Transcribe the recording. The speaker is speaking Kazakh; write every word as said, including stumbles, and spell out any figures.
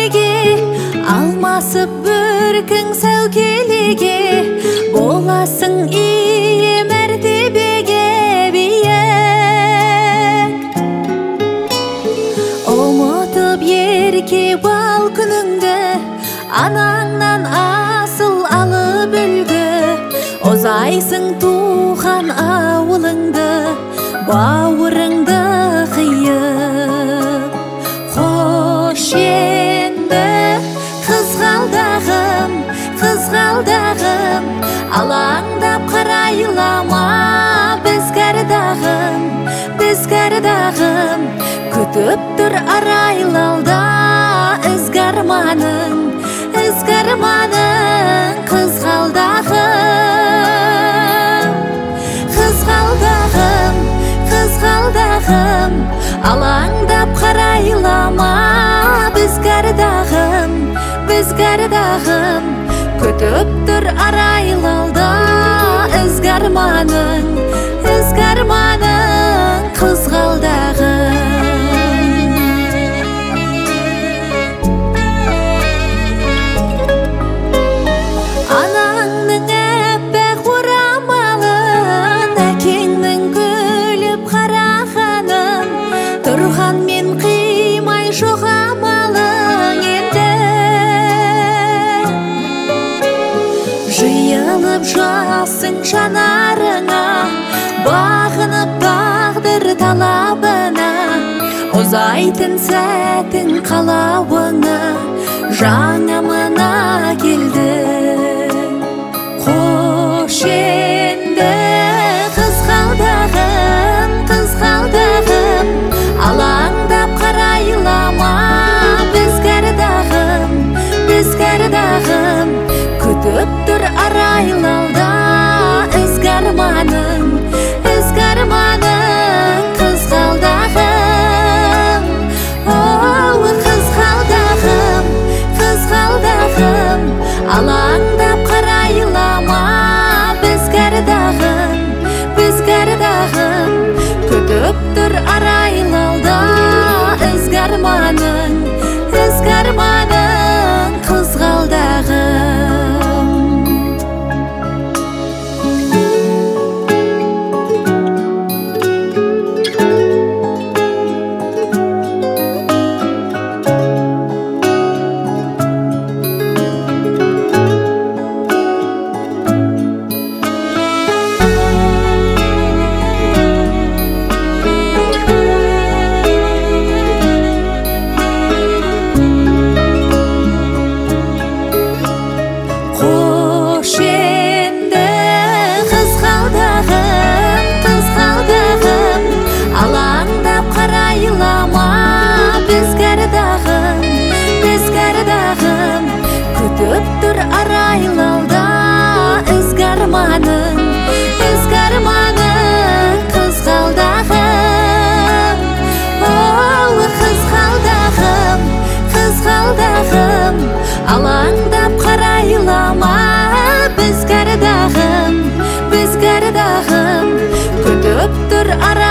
неге алмасып бүркің сәукелеге боласың ие мәртебеге биік ұмытып ерке бал күніңді анаңнан асыл алып үлгі озайсың туған ауылыңды бауырыңды қиып қош енді қызғалдағым қызғалдағым алаңдап қарайлама біз кәрдағым біз кәрдағым күтіп тұр арайлалда ізгі арманың ізгі арманың қызғалдағым қызғалдағым қызғалдағым алаңдап қарайлама біз кәрдағым біз кәрдағым күтіп тұр арайлалда ізгі арманың ізгі арманың қызғалдағым анаңның әппақ орамалын әкеңнің күліп қарағанын тұрғанмен қимай жоғамалың енді жиылып жасың жанарыңа бағынып тағдыр талабына ұзайтын сәтің қалауыңа жаңа мына келді қош енді қызғалдағым қызғалдағым алаңдап қарайлама біз кәрдағым біз кәрдағым күтіп тұр арайлалда ізгі арманың ізгі арманың қызғалдағым оу қызғалдағым қызғалдағым алаңдап қарайлама біз кәрдағым біз кәрдағым күтіп тұр арайлалда ізгі арманың ізгі арманың қызғалдағым қош енді қызғалдағым қызғалдағым алаңдап қарайлама біз кәрдағым біз кәрдағым күтіп тұр арайлалда ізгі арманың ізгі арманың қызғалдағым оу қызғалдағым қызғалдағым алаңдап қарайлама біз кәрдағым біз кәрдағым күтіп тұр